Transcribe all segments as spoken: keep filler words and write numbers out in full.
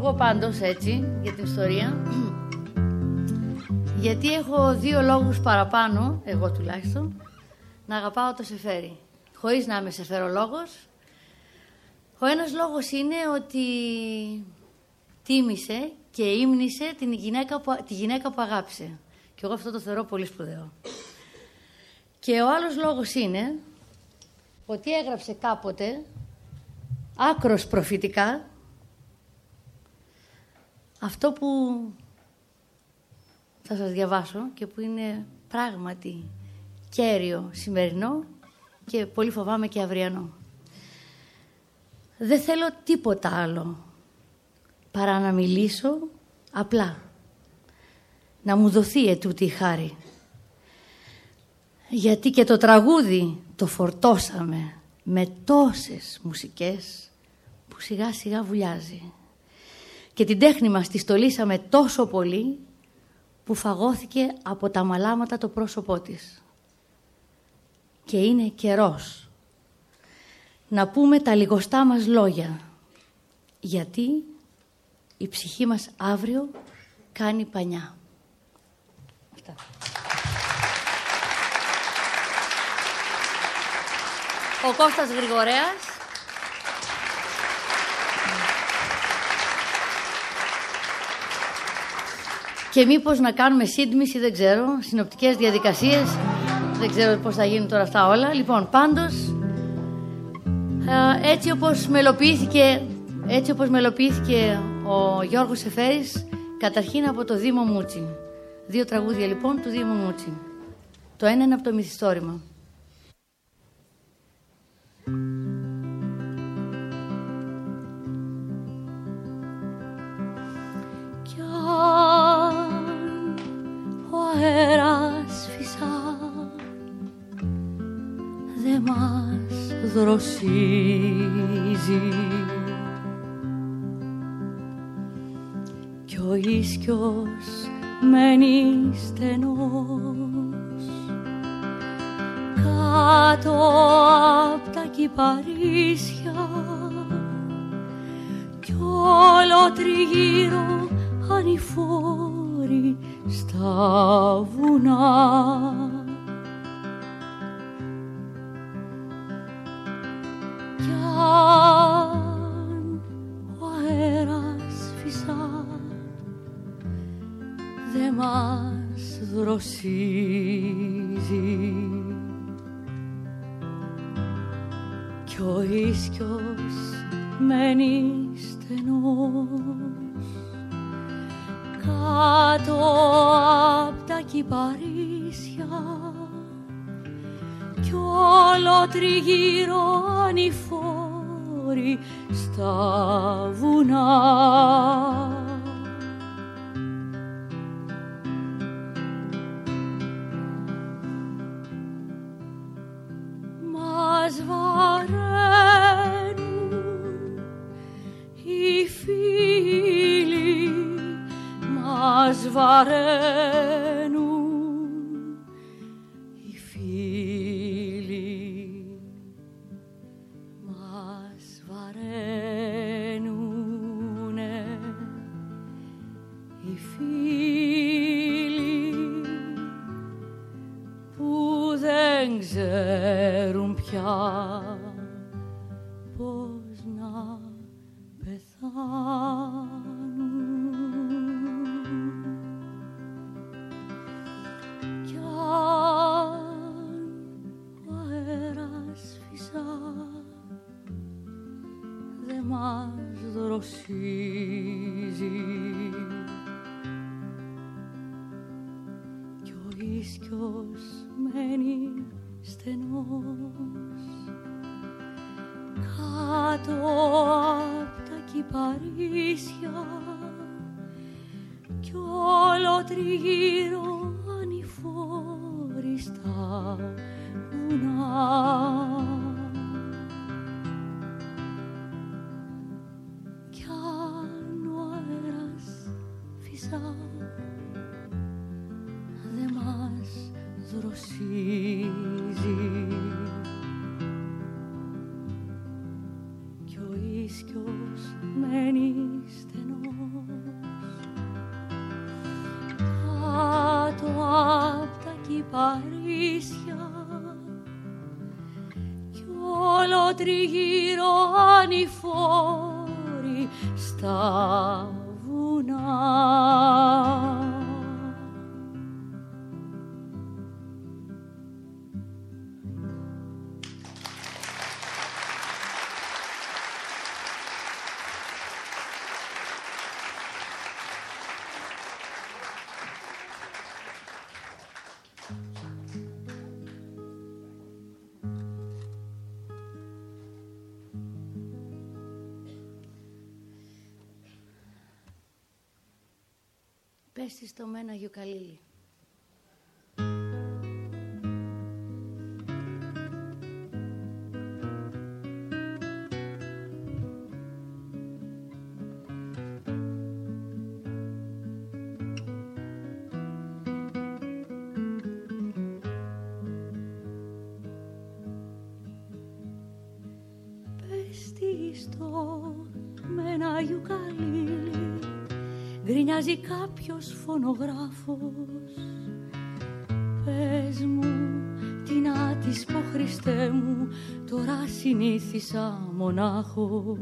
εγώ πάντως έτσι για την ιστορία, γιατί έχω δύο λόγους παραπάνω, εγώ τουλάχιστον, να αγαπάω το Σεφέρι, χωρίς να είμαι σεφερολόγος. Ο ένας λόγος είναι ότι τίμησε και ύμνησε την γυναίκα που, τη γυναίκα που αγάπησε. Και εγώ αυτό το θεωρώ πολύ σπουδαίο. Και ο άλλος λόγος είναι ότι έγραψε κάποτε, άκρος προφητικά, αυτό που θα σας διαβάσω και που είναι πράγματι κέριο σημερινό και πολύ φοβάμαι και αυριανό. Δεν θέλω τίποτα άλλο παρά να μιλήσω απλά. Να μου δοθεί ετούτη η χάρη. Γιατί και το τραγούδι το φορτώσαμε με τόσες μουσικές που σιγά σιγά βουλιάζει. Και την τέχνη μας τη στολίσαμε τόσο πολύ που φαγώθηκε από τα μαλάματα το πρόσωπό της. Και είναι καιρός να πούμε τα λιγοστά μας λόγια, γιατί η ψυχή μας αύριο κάνει πανιά. Αυτά. Ο Κώστας Γρηγορέας. Και μήπως να κάνουμε σύντμηση, δεν ξέρω, συνοπτικές διαδικασίες, δεν ξέρω πώς θα γίνουν τώρα αυτά όλα. Λοιπόν, πάντως, έτσι όπως μελοποιήθηκε, έτσι όπως μελοποιήθηκε ο Γιώργος Σεφέρης, καταρχήν από το Δήμο Μούτσι. Δύο τραγούδια λοιπόν του Δήμου Μούτσι. Το ένα είναι από το Μυθιστόρημα. Κι αν ο αέρας φυσά, δε μας δροσίζει κι ο ίσκιος μένει στενός κάτω απ' τα κυπαρίσια κι όλο τριγύρω ανηφόροι στα βουνά. Κι αν ο αέρας φυσά, δε μας δροσίζει κι ο ίσκιος μένει στενός κάτω απ' τα κυπαρίσια κι όλο τριγύρω ανηφόροι στα βουνά. Μας βαραίνουν οι φίλοι, μας βαραίνουν οι φίλοι, μας βαραίνουνε οι φίλοι που δεν ξέρουν πια πώς να πεθάνουν. Κι αν ο αέρας φυσά, δε μας δροσίζει κι ο ίσκιος μένει στενός κάτω απ' τα κυπαρίσια κι όλο τριγύρω ανηφόροι στα βουνά. Κι αν ο αέρας φυσά, δε μας δροσίζει κι ο ίσκιος μένει στενός τριγύρω ανηφόροι στα βουνά. Πες στο μένα γιουκαλίλι. Πες στο μένα γιουκαλίλι, γκρινιάζει κάποιος φωνογράφος. Πες μου, τι να της πω Χριστέ μου, τώρα συνήθισα μονάχος.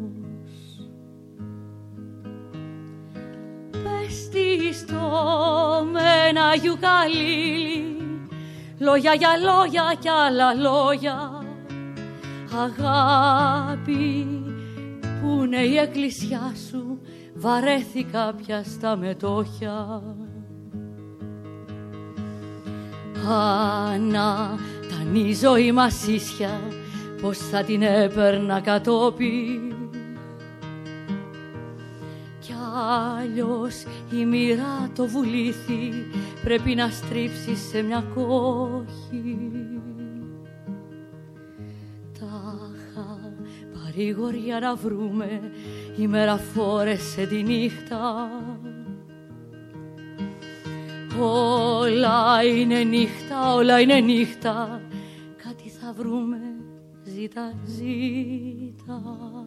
Πες της στο με ένα γιουκαλίλι, λόγια για λόγια κι άλλα λόγια. Αγάπη, που είναι η εκκλησιά σου, βαρέθηκα πια στα μετόχια. Ανά τανίζω η μασίσια, πως θα την έπαιρνα κατόπι. Κι άλλος η μοίρα το βουλήθη, πρέπει να στρίψει σε μια κόχη. Τάχα παρηγοριά να βρούμε, η μέρα φόρεσε τη νύχτα. Όλα είναι νύχτα, όλα είναι νύχτα, κάτι θα βρούμε, ζήτα, ζήτα.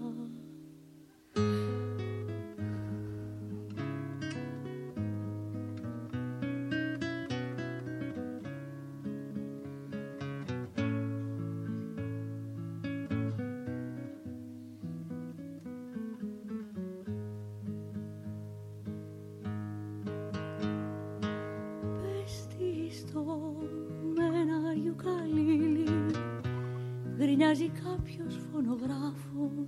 Γκρινιάζει κάποιος φωνογράφος.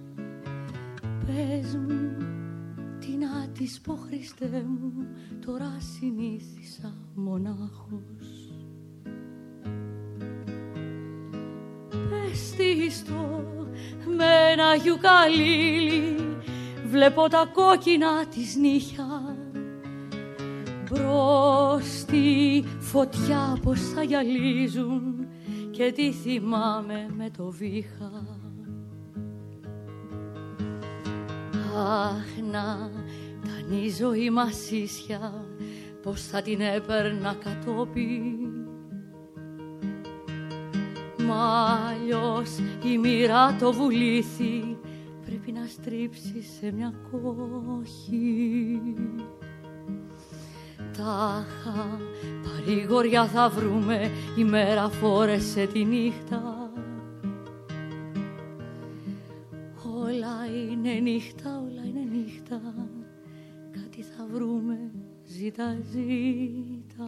Πες μου, τι να της πω Χριστέ μου, τώρα συνήθισα μονάχος. Πες της το με ένα γιουκαλίλι, βλέπω τα κόκκινα της νύχια. Μπρος στη φωτιά πως θα γυαλίζουν και τι θυμάμαι με το βήχα. Αχ, να τανίζω η μασίσια, πως θα την έπαιρνα κατόπι. Μα αλλιώς η μοίρα το βουλήθη, πρέπει να στρίψει σε μια κόχη. Τάχα παρηγοριά θα βρούμε, η μέρα φόρεσε τη νύχτα. Όλα είναι νύχτα, όλα είναι νύχτα, κάτι θα βρούμε, ζήτα, ζήτα.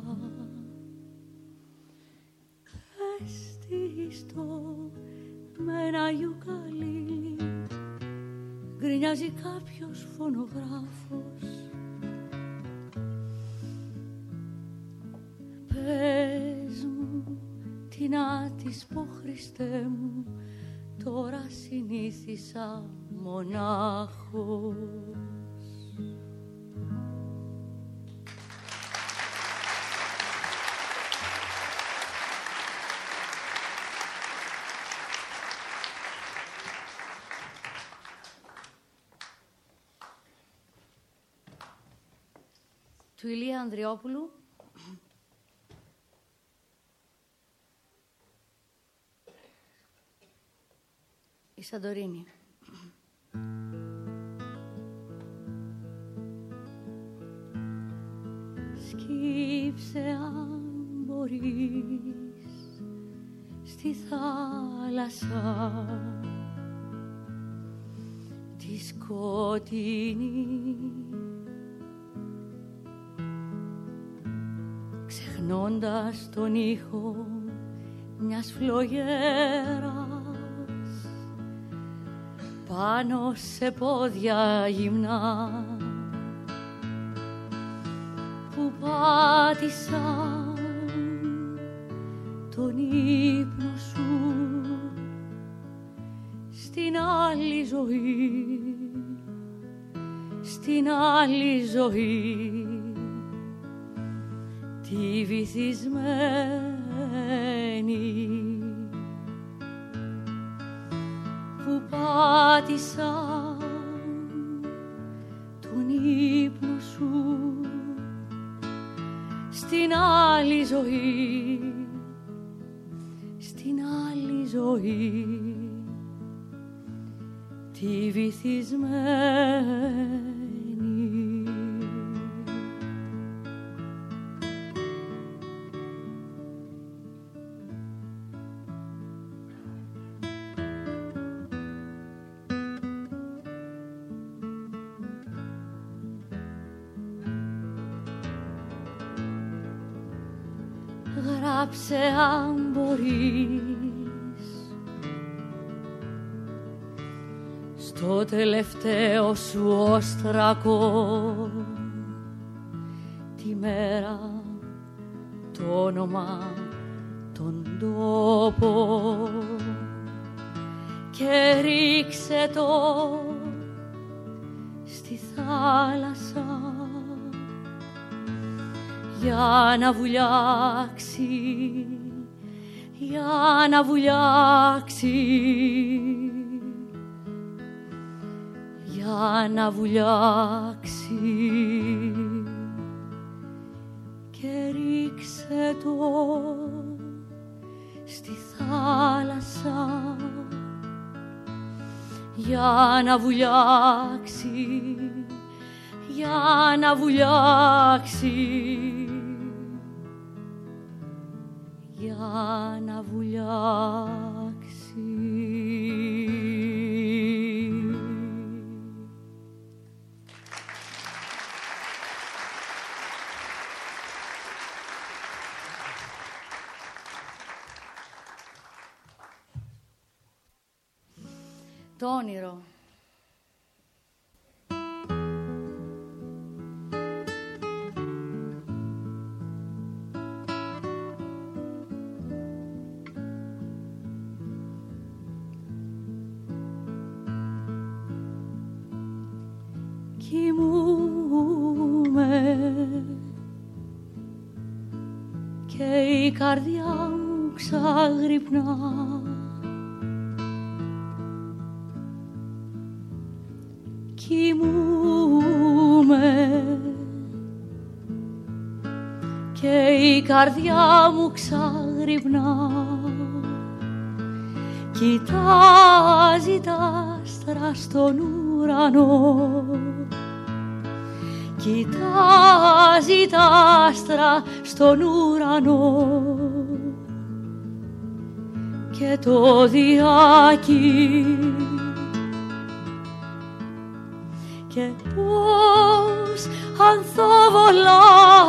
Πες της το με ένα γιουκαλίλι, γκρινιάζει κάποιος φωνογράφος. Πες μου, τι να της πω Χριστέ μου, τώρα συνήθισα μονάχος. Του Ηλία Ανδριόπουλου. Η Σαντορίνη. Σκύψε αν μπορείς στη θάλασσα τη σκοτεινή, ξεχνώντας τον ήχο μιας φλογέρας πάνω σε πόδια γυμνά που πάτησαν τον ύπνο σου στην άλλη ζωή, στην άλλη ζωή, τη βυθισμένη που πάτησαν τον ύπνο σου στην άλλη ζωή, στην άλλη ζωή, τη βυθισμένη. Γράψε αν μπορείς στο τελευταίο σου όστρακο τη μέρα, το όνομα, τον τόπο και ρίξε το στη θάλασσα για να βουλιάξει, για να βουλιάξει, για να βουλιάξει και ρίξε το στη θάλασσα για να βουλιάξει, για να βουλιάξει, για να βουλιάξει. Το όνειρο. Κοιμούμαι και η καρδιά μου ξαγρυπνά, κοιμούμαι και η καρδιά μου ξαγρυπνά, κοιτάζει τα άστρα στον ουρανό, κοιτάζει τα άστρα στον ουρανό και το διάκι και πώς ανθοβολά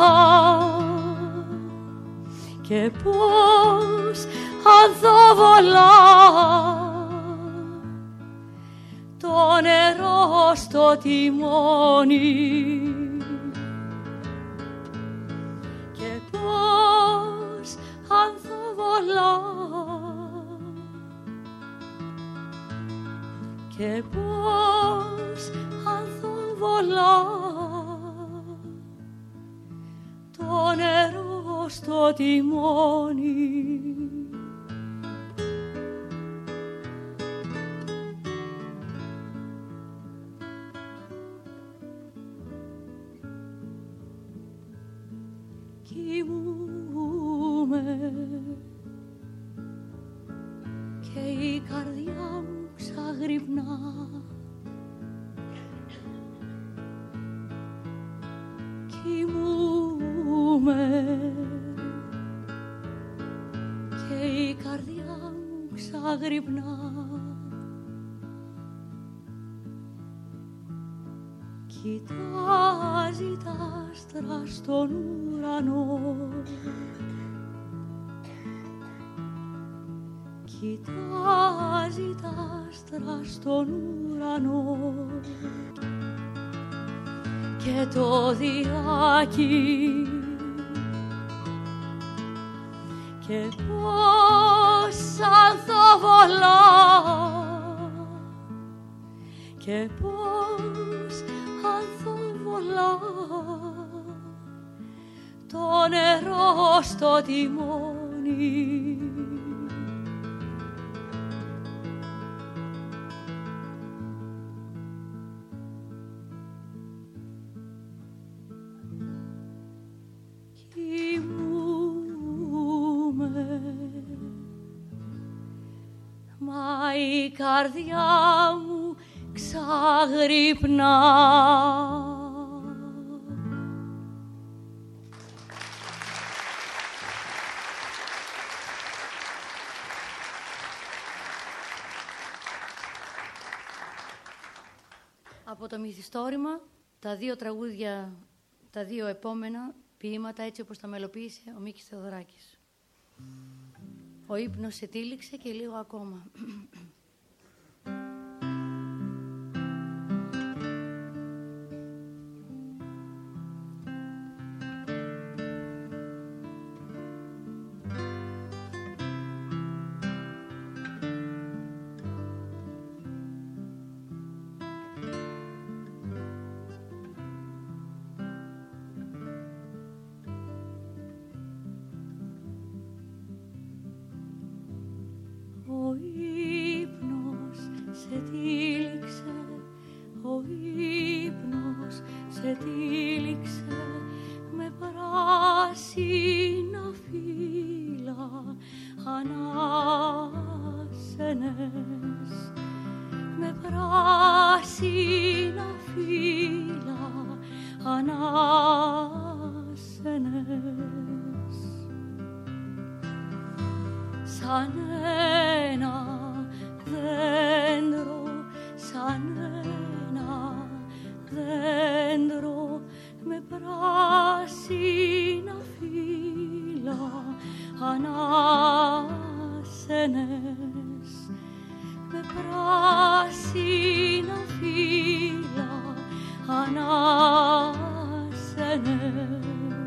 και πώς ανθοβολά το νερό στο τιμόνι και πώς ανθοβολά και πώς ανθοβολά το νερό στο τιμόνι. Κοιμούμαι και η καρδιά μου ξαγρυπνά, κοιμούμαι και η καρδιά μου ξαγρυπνά Κοιτάζει τα άστρα στον ουρανό, κοιτάζει τα άστρα στον ουρανό και το διάκι και πώς ανθοβολά και πώς ανθοβολά το νερό στο τιμόνι. Μα η καρδιά μου ξαγρυπνά. Από το μυθιστόρημα, τα δύο τραγούδια, τα δύο επόμενα ποίηματα έτσι όπως τα μελοποίησε ο Μίκης Θεοδωράκης. Ο ύπνος σε τύλιξε και λίγο ακόμα. Ο ύπνος σε τύλιξε, ο ύπνος σε τύλιξε με πράσινα φύλλα ανάσενες, με πράσινα φύλλα ανάσενες, σαν ένα δέντρο, σαν ένα δέντρο με πράσινα φύλλα ανάσενες, με πράσινα φύλλα ανάσενες.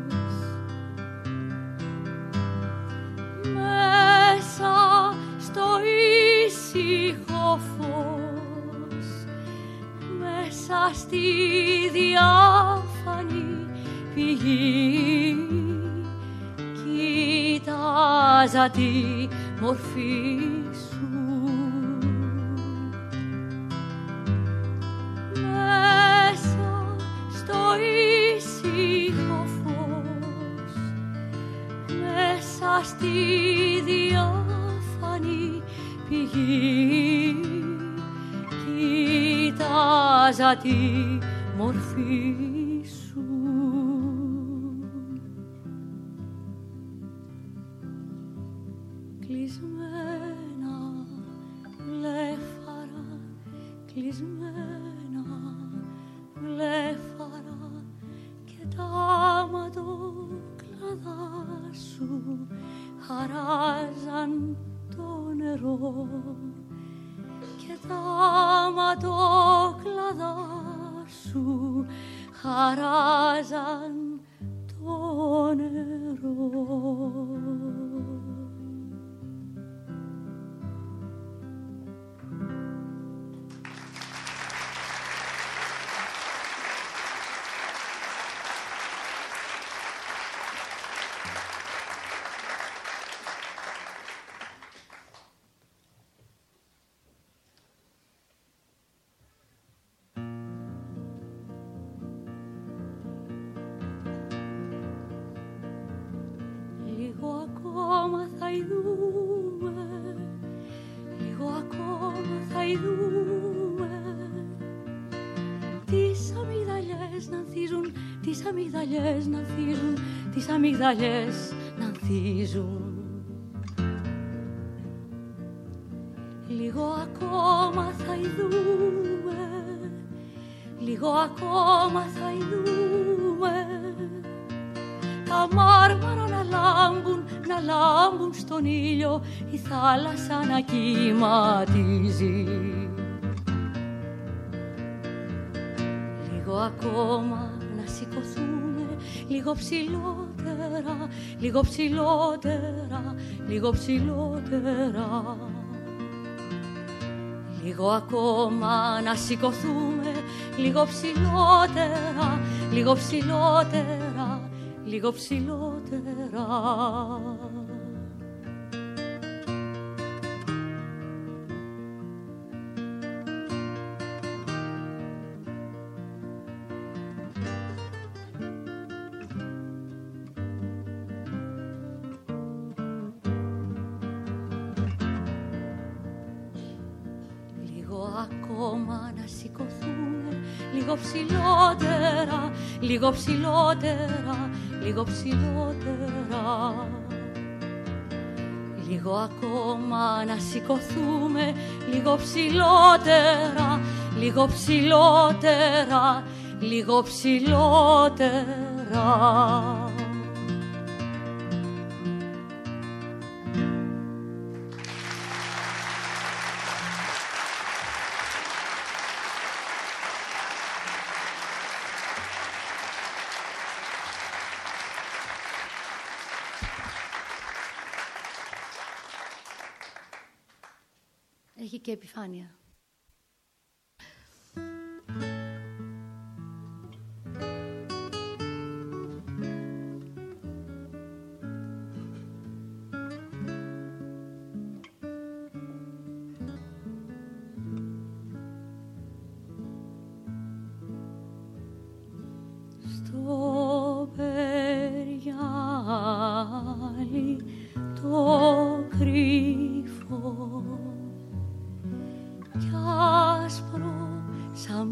Μέσα στο ήσυχο φως, μέσα στη διάφανη πηγή, κοίταζα τη μορφή σου. Μέσα στο ήσυχο φως, μέσα στη διάφανη πηγή, κοίταζα τη μορφή σου. Κλεισμένα βλέφαρα, κλεισμένα βλέφαρα και τα ματοκλαδά σου χαράζαν το νερό και τα ματοκλαδά σου χαράζαν το νερό. Λίγο ακόμα θα ειδούμε, λίγο ακόμα θα ειδούμε τις αμυγδαλιές να ανθίζουν, τις αμυγδαλιές να ανθίζουν, τις αμυγδαλιές να ανθίζουν. Λίγο ακόμα θα ειδούμε, λίγο ακόμα θα ειδούμε τα μάρμαρα να λάμπουν, να λάμπουν στον ήλιο, η θάλασσα να κυματίζει. Λίγο ακόμα να σηκωθούμε, λίγο ψηλότερα, λίγο ψηλότερα, λίγο ψηλότερα. Λίγο ακόμα να σηκωθούμε, λίγο ψηλότερα, λίγο ψηλότερα, λίγο ψηλότερα. Ακόμα να σηκωθούμε, λίγο ψηλότερα, λίγο ψηλότερα, λίγο ψηλότερα. Λίγο ακόμα να σηκωθούμε, λίγο ψηλότερα, λίγο ψηλότερα, λίγο ψηλότερα. Έχει και επιφάνεια. Στο περιάλι το κρυφό κι άσπρο σαν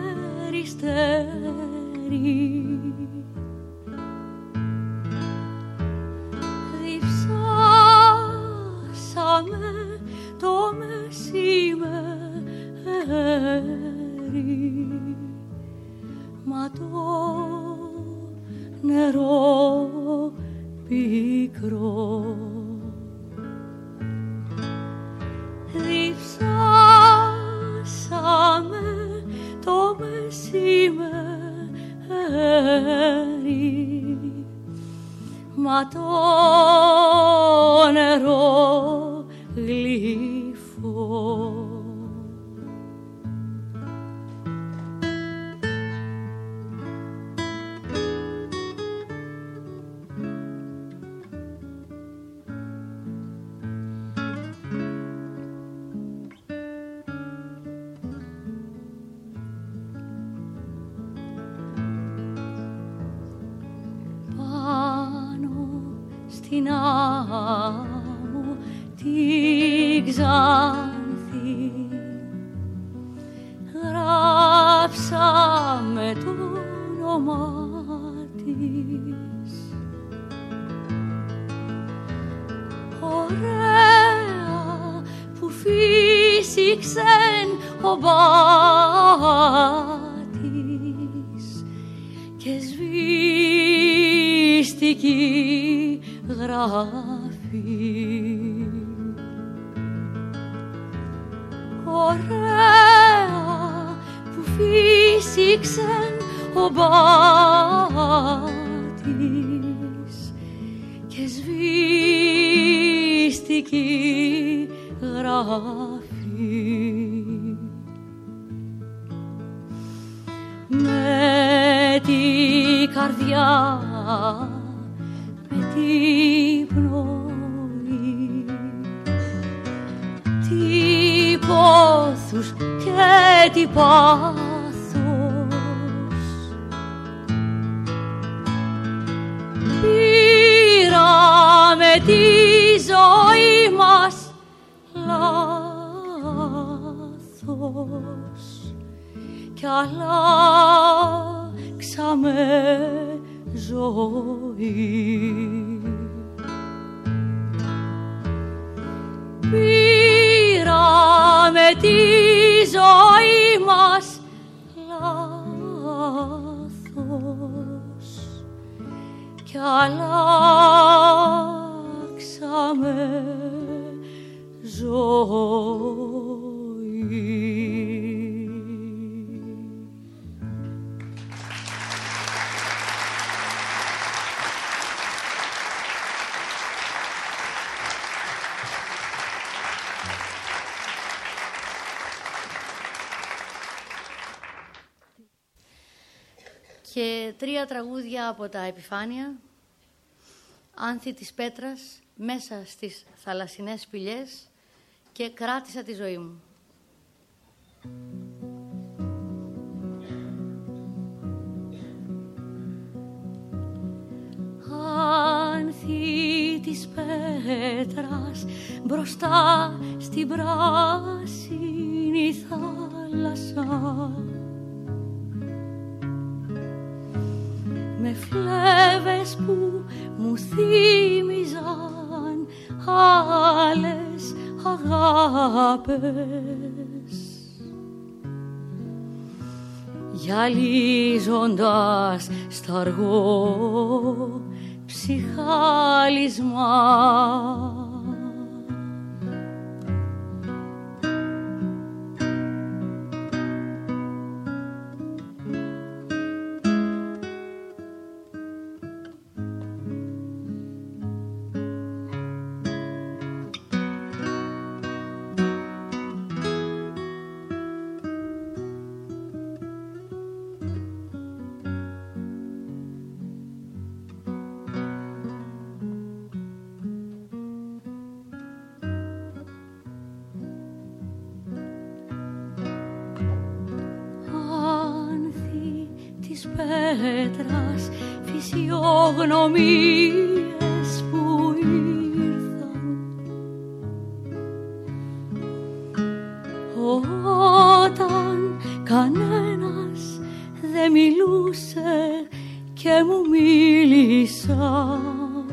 περιστέρι, διψάσαμε το μεσημέρι, μα το νερό πικρό διψάσαμε το μεσημέρι, μα το νερό γλυφό. Στην άμμο την Ξάνθη γράψαμε το όνομά της. Ωραία που φύσηξεν ο μπάτης και σβήστηκε γράφει. Ωραία που φύσηξεν ο μπάτης και σβήστηκε γράφει. Με την καρδιά, με την πνοή, τι πόθους και τι πάθος, πήραμε τη ζωή μας λάθος κι αλλάξαμε ζωή. Πήραμε τη ζωή μας λάθος αλλάξαμε ζωή. Και τρία τραγούδια από τα Επιφάνεια, Άνθη της Πέτρας, Μέσα στις θαλασσινές σπηλιές και Κράτησα τη ζωή μου. Άνθη της Πέτρας, μπροστά στην πράσινη θάλασσα, με φλέβες που μου θύμιζαν άλλες αγάπες, γυαλίζοντας στ' αργό ψυχάλισμα. Πέτρας, φυσιογνωμίες που ήρθαν, όταν κανένας δεν μιλούσε και μου μίλησαν,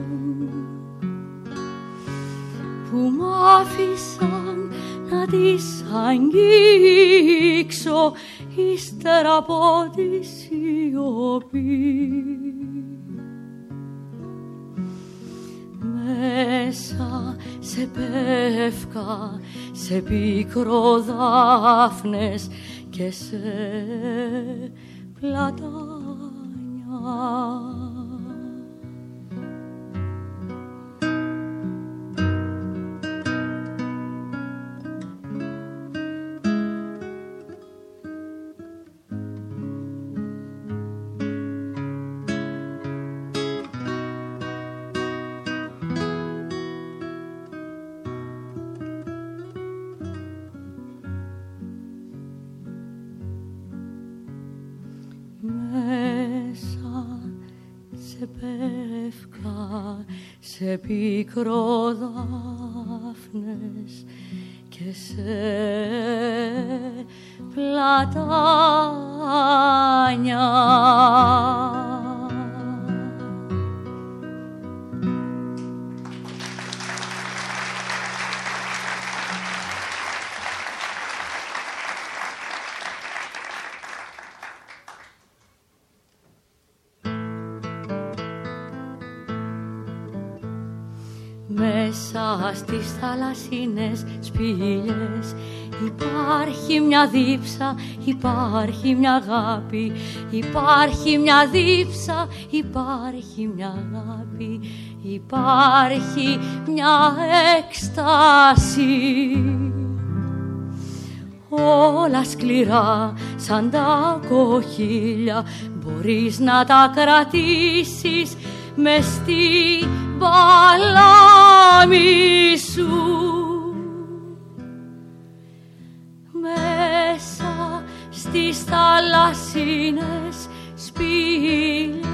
που μ' άφησαν να τις αγγίξω ύστερα από τη σιωπή. Μέσα σε πεύκα, σε πικροδάφνες και σε πλατάνια, σε πικροδάφνες και σε πλατάνια. Μέσα στις θαλασσινές σπήλιες υπάρχει μια δίψα, υπάρχει μια αγάπη, υπάρχει μια δίψα, υπάρχει μια αγάπη, υπάρχει μια έκσταση. Όλα σκληρά σαν τα κοχύλια, μπορείς να τα κρατήσεις μες στη παλάμη σου. Μέσα στις θαλασσίνες σπήλιες,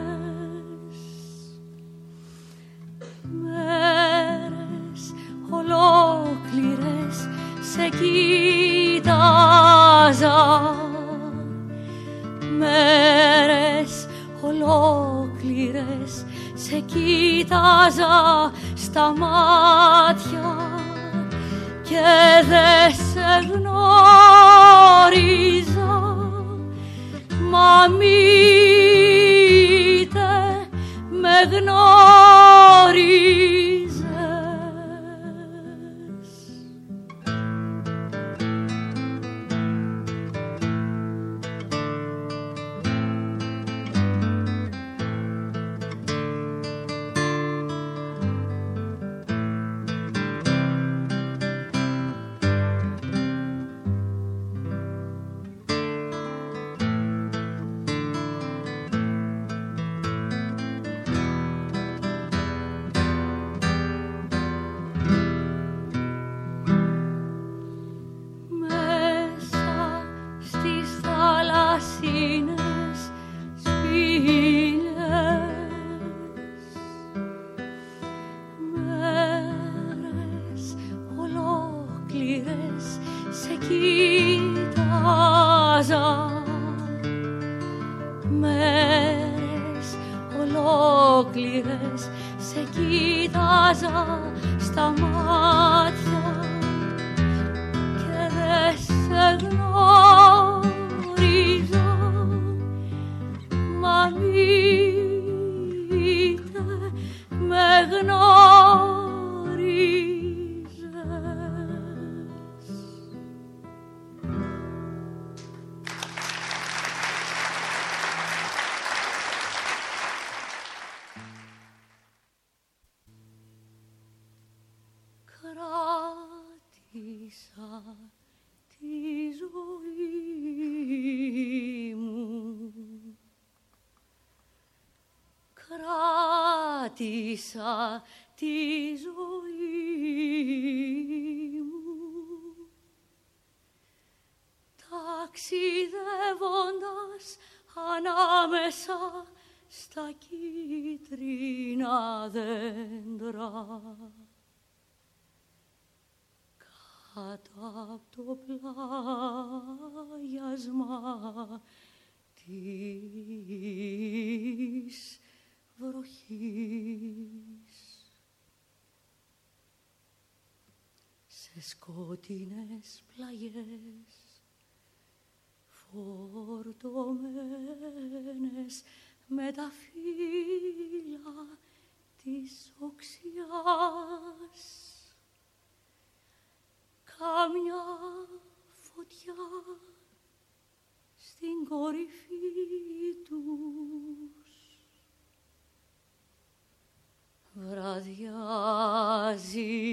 μέρες ολόκληρες σε κοίταζα, μέρες ολόκληρες σε κοίταζα στα μάτια και δε σε γνώριζα, μα μήτε με Κράτησα τη ζωή μου ταξιδεύοντας ανάμεσα στα κίτρινα δέντρα κάτω απ' το πλάγιασμα της βροχής. Σε σκότεινες πλαγιές φορτωμένες με τα φύλλα της οξιάς κάμια φωτιά στην κορυφή τους βραδιάζει.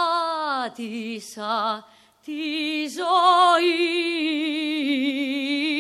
Κράτησα τη ζωή